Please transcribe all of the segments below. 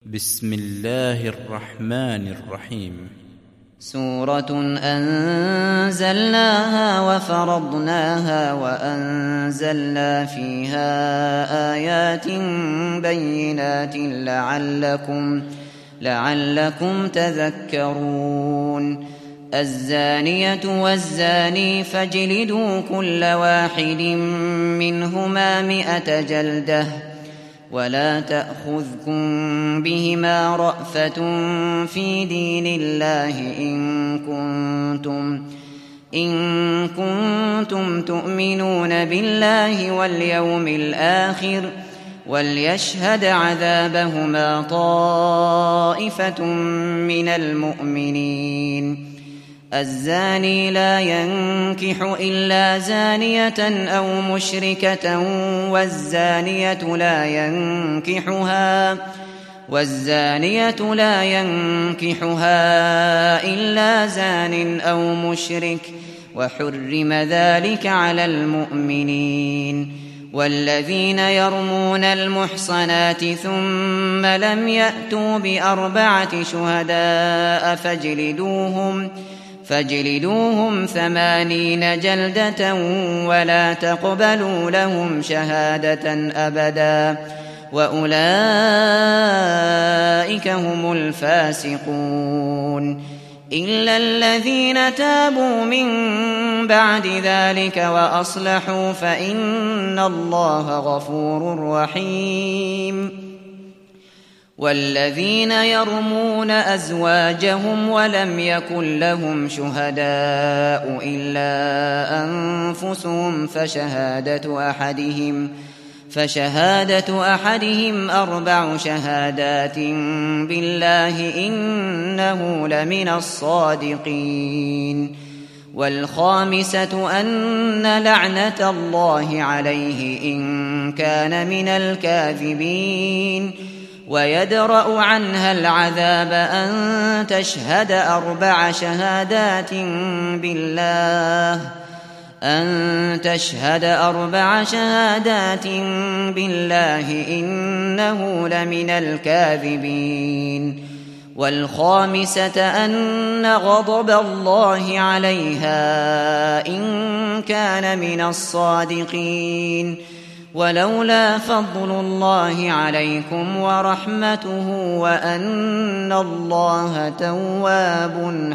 بسم الله الرحمن الرحيم. سورة أنزلناها وفرضناها وأنزلنا فيها آيات بينات لعلكم تذكرون. الزانية والزاني فاجلدوا كل واحد منهما 100 جلدة ولا تأخذكم بهما رأفة في دين الله إن كنتم تؤمنون بالله واليوم الآخر وليشهد عذابهما طائفة من المؤمنين. الزاني لا ينكح إلا زانية أو مشركة والزانية لا ينكحها إلا زان أو مشرك وحرم ذلك على المؤمنين. والذين يرمون المحصنات ثم لم يأتوا ب4 شهداء فاجلدوهم 80 جلدة ولا تقبلوا لهم شهادة أبدا وأولئك هم الفاسقون. إلا الذين تابوا من بعد ذلك وأصلحوا فإن الله غفور رحيم. والذين يرمون أزواجهم ولم يكن لهم شهداء إلا أنفسهم فشهادة أحدهم 4 شهادات بالله إنه لمن الصادقين. والخامسة أن لعنة الله عليه إن كان من الكاذبين. ويدرأ عنها العذاب أن تشهد 4 شهادات بالله إنه لمن الكاذبين. والخامسة أن غضب الله عليها إن كان من الصادقين. ولولا فضل الله عليكم ورحمته وأن الله تواب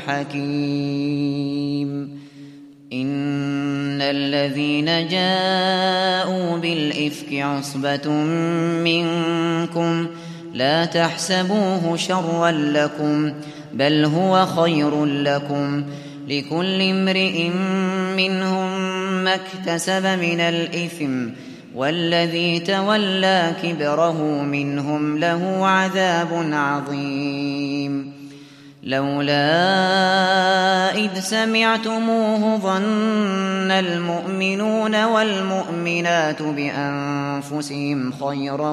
حكيم. إن الذين جاءوا بالإفك عصبة منكم لا تحسبوه شرا لكم بل هو خير لكم. لكل امرئ منهم ما اكتسب من الإثم والذي تولى كبره منهم له عذاب عظيم. لولا إذ سمعتموه ظن المؤمنون والمؤمنات بأنفسهم خيرا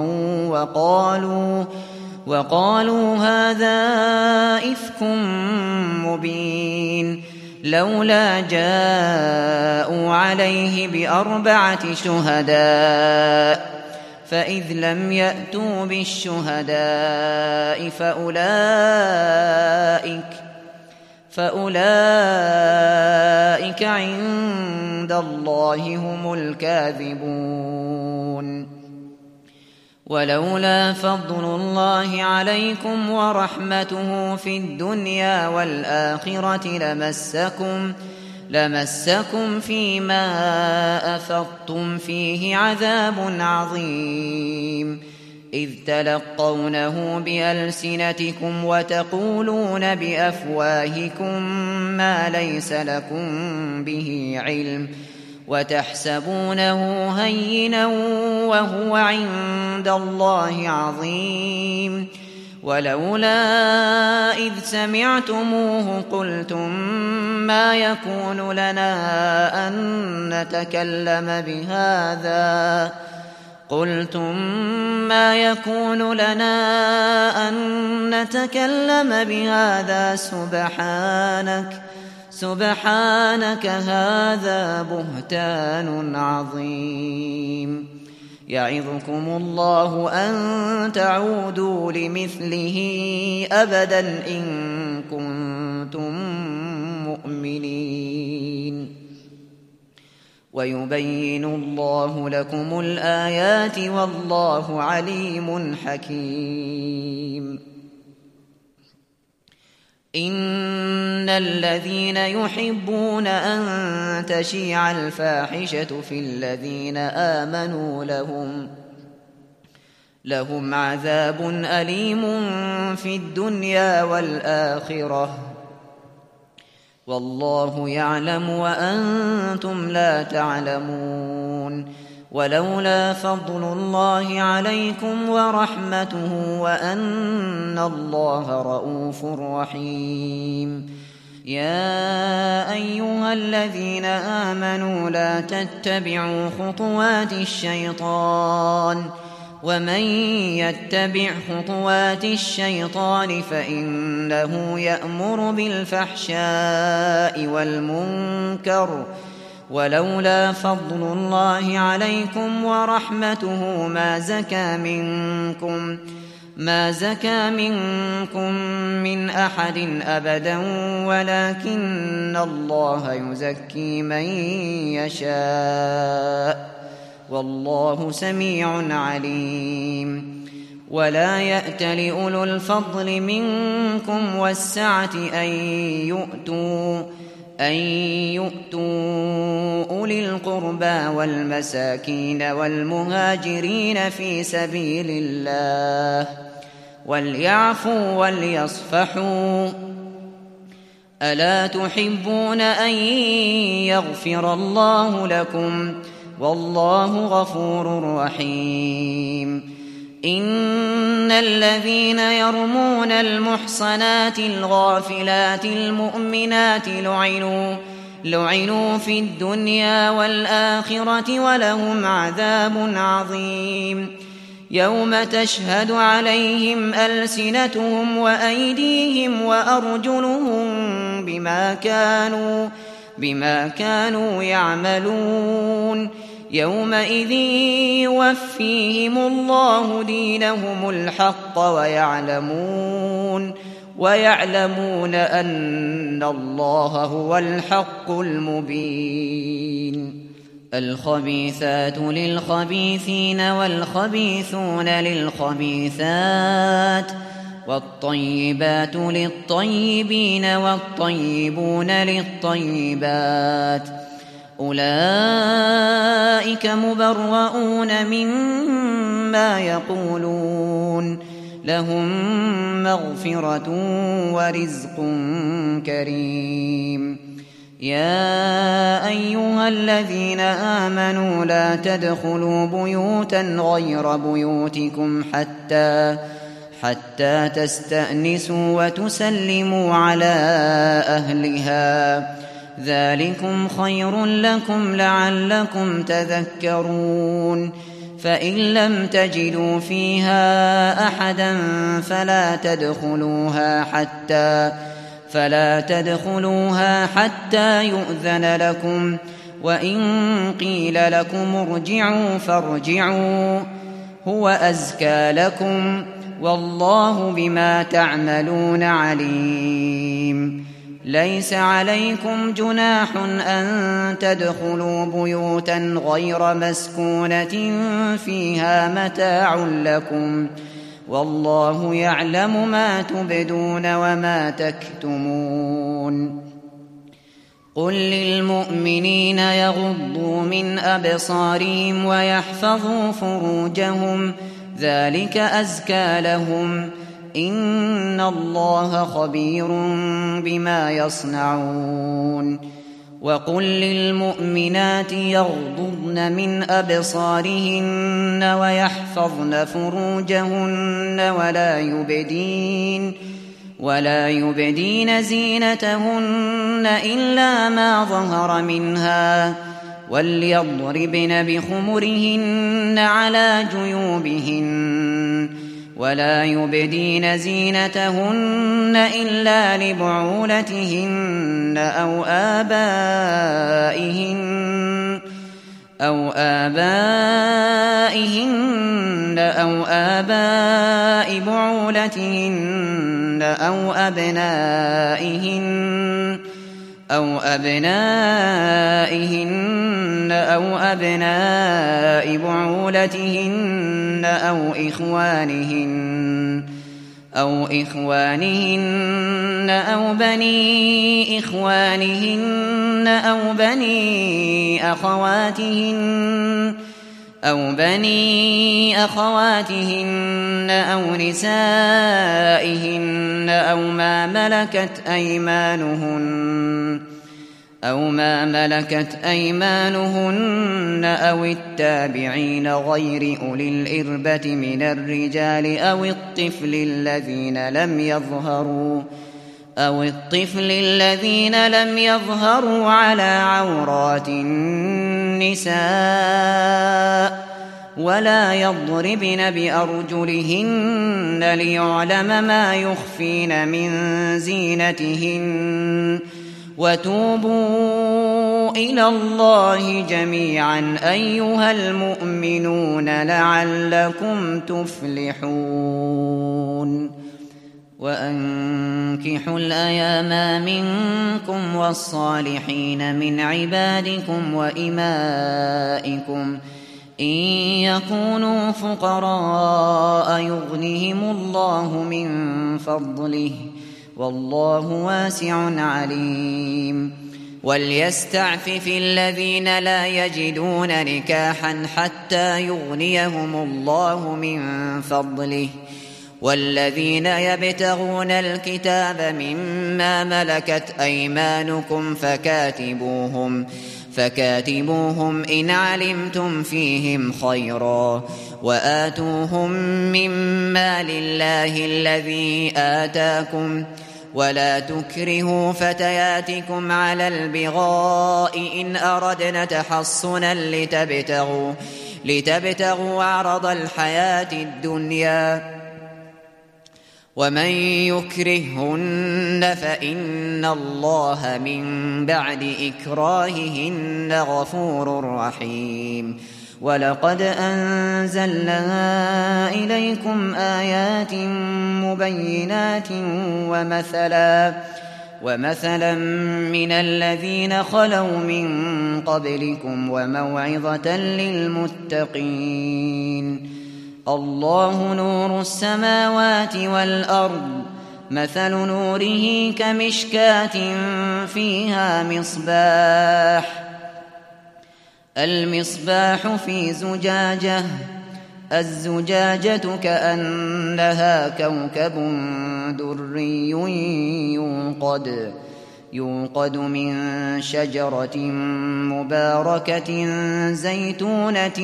وقالوا هذا إفك مبين. لولا جاءوا عليه ب4 شهداء فإذ لم يأتوا بالشهداء فأولئك عند الله هم الكاذبون. ولولا فضل الله عليكم ورحمته في الدنيا والآخرة لمسكم فيما أفضتم فيه عذاب عظيم. إذ تلقونه بألسنتكم وتقولون بأفواهكم ما ليس لكم به علم وتحسبونه هينا وهو عند الله عظيم. ولولا إذ سمعتموه قلتم ما يكون لنا أن نتكلم بهذا سبحانك هذا بهتان عظيم. يعظكم الله أن تعودوا لمثله أبدا إن كنتم مؤمنين ويبين الله لكم الآيات والله عليم حكيم إن الذين يحبون أن تشيع الفاحشة في الذين آمنوا لهم عذاب أليم في الدنيا والآخرة والله يعلم وأنتم لا تعلمون ولولا فضل الله عليكم ورحمته وأن الله رءوف رحيم يا أيها الذين آمنوا لا تتبعوا خطوات الشيطان ومن يتبع خطوات الشيطان فإنه يأمر بالفحشاء والمنكر ولولا فضل الله عليكم ورحمته ما زكى منكم من أحد أبدا ولكن الله يزكي من يشاء والله سميع عليم ولا يأت لأولو الفضل منكم والسعة أن يؤتوا أولي القربى والمساكين والمهاجرين في سبيل الله وليعفوا وليصفحوا ألا تحبون أن يغفر الله لكم والله غفور رحيم إن الذين يرمون المحصنات الغافلات المؤمنات لعنوا في الدنيا والآخرة ولهم عذاب عظيم يوم تشهد عليهم ألسنتهم وأيديهم وأرجلهم بما كانوا يعملون يومئذ يوفيهم الله دينهم الحق ويعلمون أن الله هو الحق المبين الخبيثات للخبيثين والخبيثون للخبيثات والطيبات للطيبين والطيبون للطيبات أولئك مبرؤون مما يقولون لهم مغفرة ورزق كريم يا أيها الذين آمنوا لا تدخلوا بيوتا غير بيوتكم حتى تستأنسوا وتسلموا على أهلها ذلكم خير لكم لعلكم تذكرون فإن لم تجدوا فيها أحدا فلا تدخلوها حتى يؤذن لكم وإن قيل لكم ارجعوا فارجعوا هو أزكى لكم والله بما تعملون عليم ليس عليكم جناح أن تدخلوا بيوتا غير مسكونة فيها متاع لكم والله يعلم ما تبدون وما تكتمون قل للمؤمنين يغضوا من أبصارهم ويحفظوا فروجهم ذلك أزكى لهم إن الله خبير بما يصنعون وقل للمؤمنات يغضضن من أبصارهن ويحفظن فروجهن ولا يبدين زينتهن إلا ما ظهر منها وليضربن بخمرهن على جيوبهن ولا يبدين زينتهن إلا لبعولتهن أو آبائهن أو آباء بعولتهن أو أبنائهن أو أبناء بعولتهن أو إخوانهن أو بني إخوانهن أو بني أخواتهن أو نسائهن أو ما ملكت أيمانهن أو التابعين غير أولي الإربة من الرجال أو الطفل الذين لم يظهروا على عورات النساء ولا يضربن بأرجلهن ليعلم ما يخفين من زينتهن وتوبوا إلى الله جميعا أيها المؤمنون لعلكم تفلحون وأنكحوا الأيام منكم والصالحين من عبادكم وإمائكم إن يكونوا فقراء يغنهم الله من فضله والله واسع عليم وليستعفف الذين لا يجدون نكاحا حتى يغنيهم الله من فضله والذين يبتغون الكتاب مما ملكت أيمانكم فكاتبوهم إن علمتم فيهم خيرا وآتوهم مما لله الذي آتاكم ولا تكرهوا فتياتكم على البغاء إن أردنا تحصنا لتبتغوا عرض الحياة الدنيا ومن يكرههن فإن الله من بعد إكراههن غفور رحيم ولقد أنزلنا إليكم آيات مبينات ومثلا من الذين خلوا من قبلكم وموعظة للمتقين الله نور السماوات والأرض مثل نوره كمشكاة فيها المصباح في زجاجة الزجاجة كأنها كوكب دري يوقد من شجرة مباركة زيتونة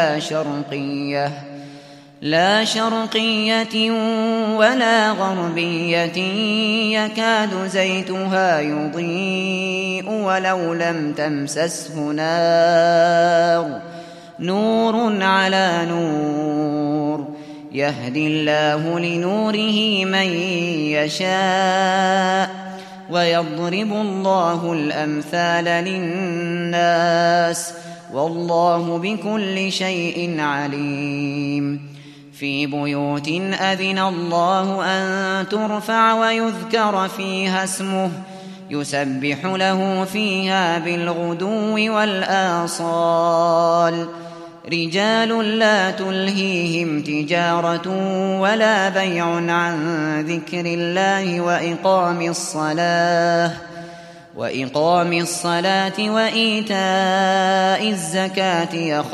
لا شرقية ولا غربية يكاد زيتها يضيء ولو لم تمسسه نور على نور يهدي الله لنوره من يشاء ويضرب الله الأمثال للناس والله بكل شيء عليم في بيوت أذن الله أن ترفع ويذكر فيها اسمه يسبح له فيها بالغدو والآصال رجال لا تلهيهم تجارة ولا بيع عن ذكر الله وإقام الصلاة وإيتاء الزكاة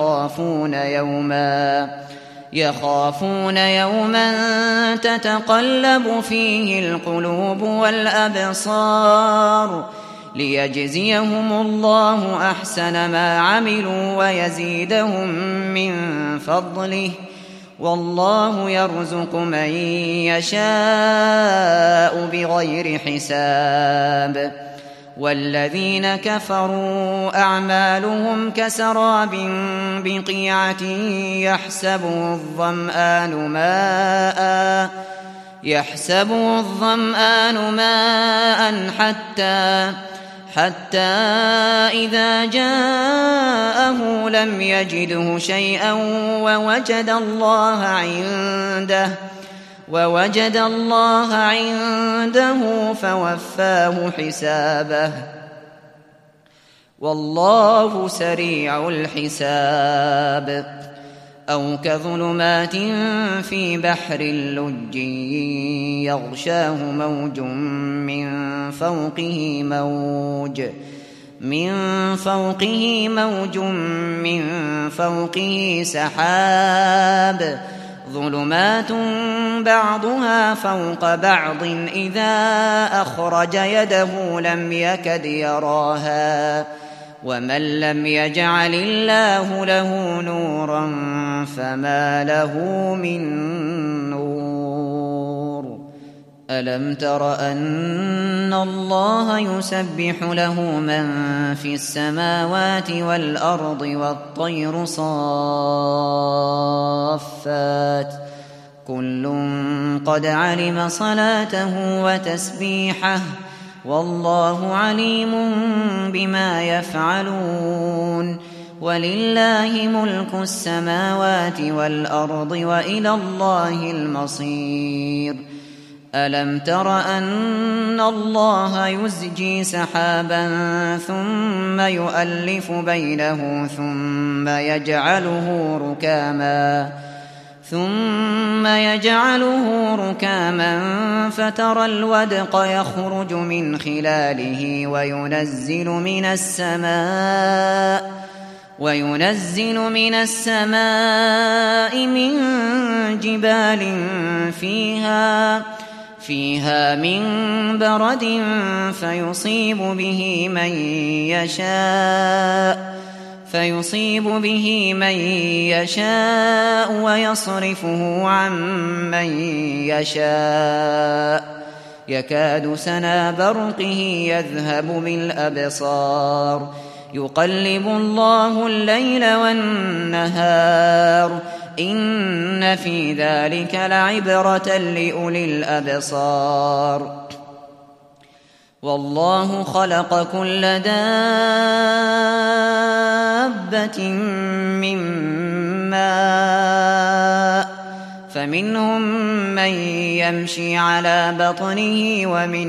يخافون يوما تتقلب فيه القلوب والأبصار ليجزيهم الله أحسن ما عملوا ويزيدهم من فضله والله يرزق من يشاء بغير حساب والذين كفروا أعمالهم كسراب بقيعة يحسبه الظمآن ماء حتى إذا جاءه لم يجده شيئا ووجد الله عنده فوفاه حسابه والله سريع الحساب. أو كظلمات في بحر لج يغشاه موج من فوقه سحاب ظلمات بعضها فوق بعض إذا أخرج يده لم يكد يراها ومن لم يجعل الله له نورا فما له من نور. ألم تر أن الله يسبح له من في السماوات والأرض والطير صافات كل قد علم صلاته وتسبيحه والله عليم بما يفعلون. ولله ملك السماوات والأرض وإلى الله المصير. ألم تر أن الله يزجي سحابا ثم يؤلف بينه ثم يجعله ركاما فترى الودق يخرج من خلاله وينزل من السماء من جبال فيها من برد فيصيب به من يشاء ويصرفه عن من يشاء يكاد سنا برقه يذهب بالأبصار يقلب الله الليل والنهار إن في ذلك لعبرة لأولي الأبصار. والله خلق كل دابة من ماء فمنهم من يمشي على بطنه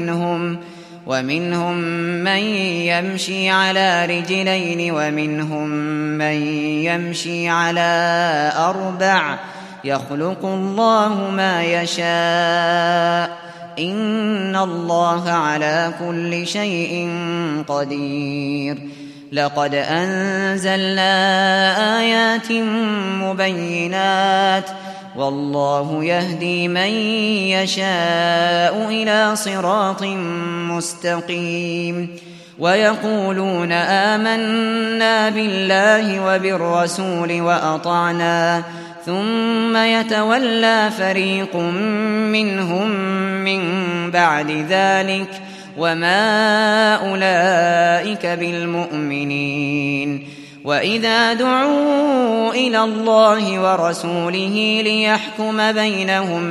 ومنهم من يمشي على رجلين ومنهم من يمشي على أربع يخلق الله ما يشاء إن الله على كل شيء قدير. لقد أنزلنا آيات مبينات والله يهدي من يشاء إلى صراط مستقيم. ويقولون آمنا بالله وبالرسول وأطعنا ثم يتولى فريق منهم من بعد ذلك وما أولئك بالمؤمنين. وإذا دعوا إلى الله ورسوله ليحكم بينهم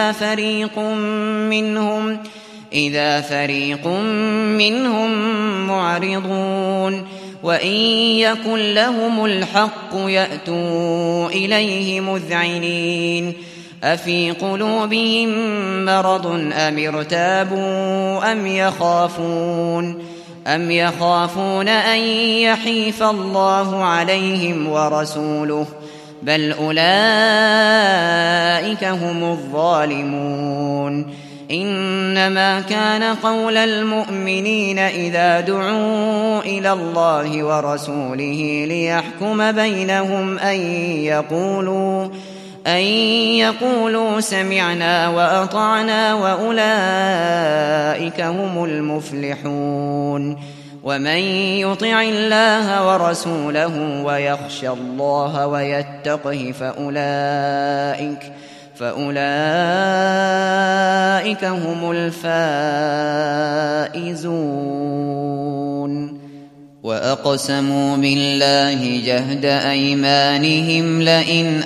إذا فريق منهم معرضون وإن يكن لهم الحق يأتوا إليه مذعنين. أفي قلوبهم مرض أم ارتابوا أم يخافون أن يحيف الله عليهم ورسوله بل أولئك هم الظالمون. إنما كان قول المؤمنين إذا دعوا إلى الله ورسوله ليحكم بينهم أن يقولوا سمعنا وأطعنا وأولئك هم المفلحون. ومن يطع الله ورسوله ويخشى الله ويتقه فأولئك هم الفائزون. وأقسموا بالله جهد أيمانهم لئن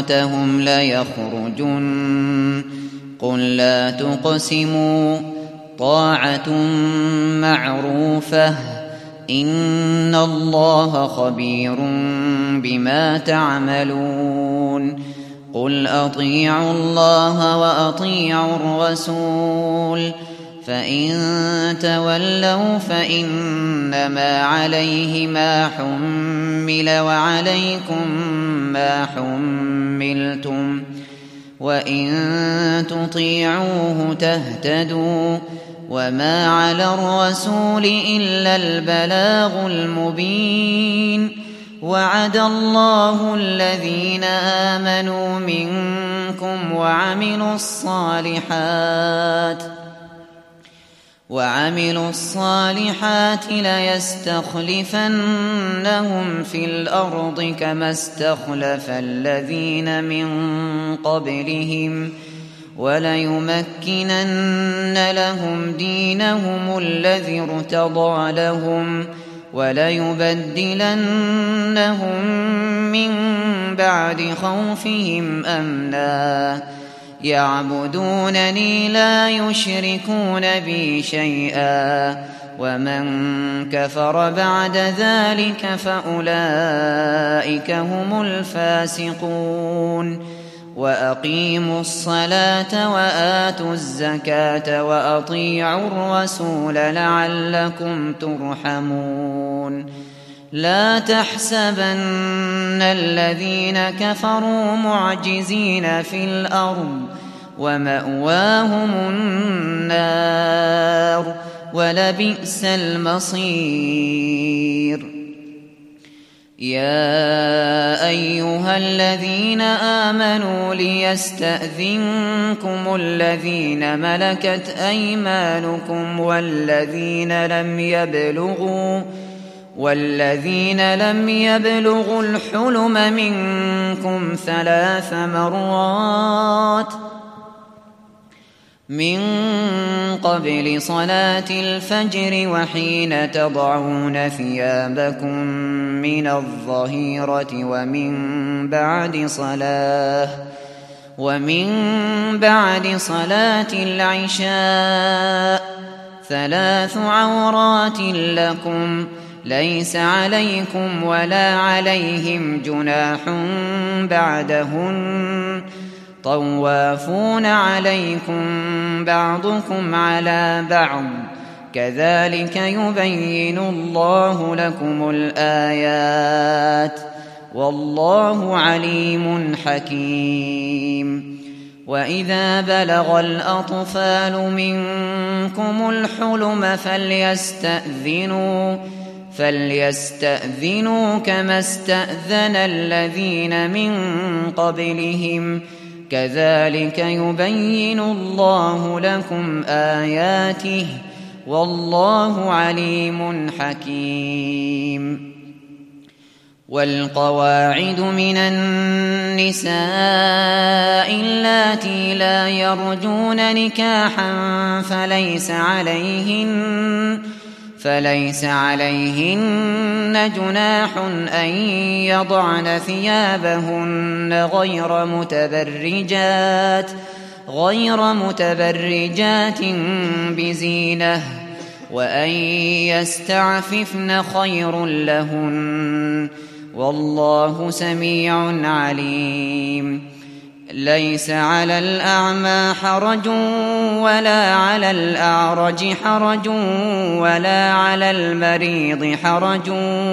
أمرتهم ليخرجن قل لا تقسموا طاعة معروفة إن الله خبير بما تعملون قل أطيعوا الله وأطيعوا الرسول فإن تولوا فإنما عليه ما حمل وعليكم ما حملتم وإن تطيعوه تهتدوا وما على الرسول إلا البلاغ المبين وعد الله الذين آمنوا منكم وعملوا الصالحات ليستخلفنهم في الأرض كما استخلف الذين من قبلهم وليمكنن لهم دينهم الذي ارتضى لهم وليبدلنهم من بعد خوفهم أمنا يعبدونني لا يشركون بي شيئا ومن كفر بعد ذلك فأولئك هم الفاسقون وأقيموا الصلاة وآتوا الزكاة وأطيعوا الرسول لعلكم ترحمون لا تحسبن الذين كفروا معجزين في الأرض ومأواهم النار ولبئس المصير يا أيها الذين آمنوا ليستأذنكم الذين ملكت أيمانكم والذين لم يبلغوا الحلم منكم 3 مرات من قبل صلاة الفجر وحين تضعون ثيابكم من الظهيرة ومن بعد صلاة العشاء 3 عورات لكم ليس عليكم ولا عليهم جناح بعدهن طوافون عليكم بعضكم على بعض كذلك يبين الله لكم الآيات والله عليم حكيم وإذا بلغ الأطفال منكم الحلم فليستأذنوا كما استأذن الذين من قبلهم كذلك يبين الله لكم آياته والله عليم حكيم والقواعد من النساء اللاتي لا يرجون نكاحا فليس عليهن جناح أن يضعن ثيابهن غير متبرجات بزينة وأن يستعففن خير لهن والله سميع عليم ليس على الأعمى حرج ولا على الأعرج حرج ولا على المريض حرج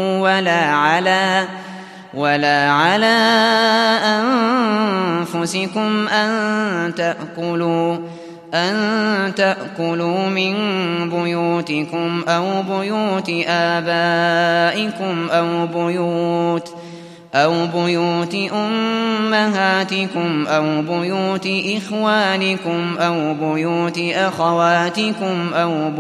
ولا على أنفسكم أن تأكلوا من بيوتكم أو بيوت آبائكم أو بيوت أمهاتكم أو بيوت إخوانكم أو بيوت أخواتكم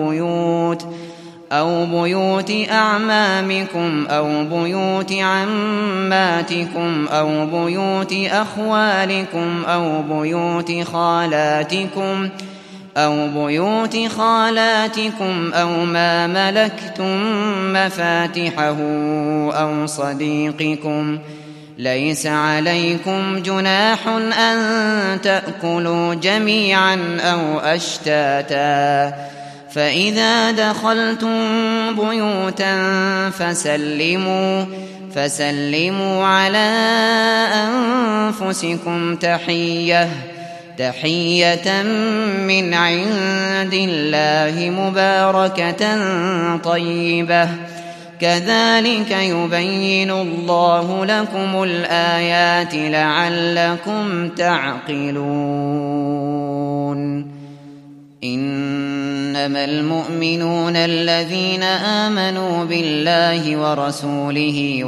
أو بيوت أعمامكم أو بيوت عماتكم أو بيوت أخوالكم أو بيوت خالاتكم أو ما ملكتم مفاتحه أو صديقكم ليس عليكم جناح أن تأكلوا جميعا أو أشتاتا فإذا دخلتم بيوتا فسلموا على أنفسكم تحية من عند الله مباركة طيبة كذلك يبين الله لكم الآيات لعلكم تعقلون إنما المؤمنون الذين آمنوا بالله ورسوله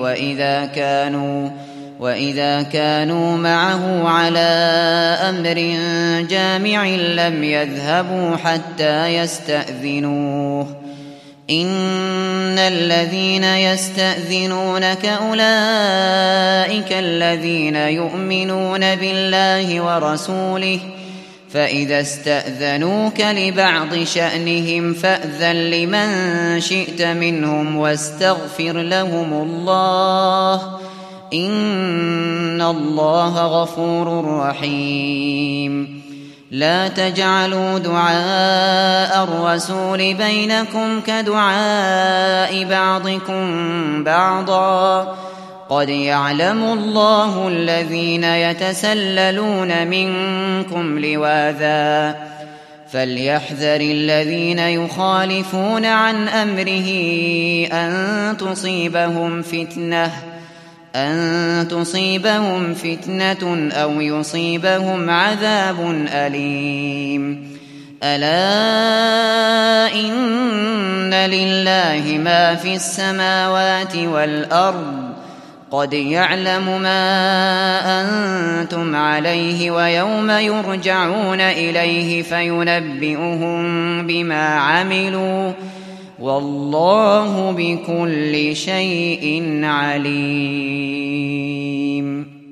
وإذا كانوا معه على أمر جامع لم يذهبوا حتى يستأذنوه إن الذين يستأذنونك أولئك الذين يؤمنون بالله ورسوله فإذا استأذنوك لبعض شأنهم فأذن لمن شئت منهم واستغفر لهم الله إن الله غفور رحيم لا تجعلوا دعاء الرسول بينكم كدعاء بعضكم بعضا قد يعلم الله الذين يتسللون منكم لواذا فليحذر الذين يخالفون عن أمره أن تصيبهم فتنة أو يصيبهم عذاب أليم ألا إن لله ما في السماوات والأرض قد يعلم ما أنتم عليه ويوم يرجعون إليه فينبئهم بما عملوا والله بكل شيء عليم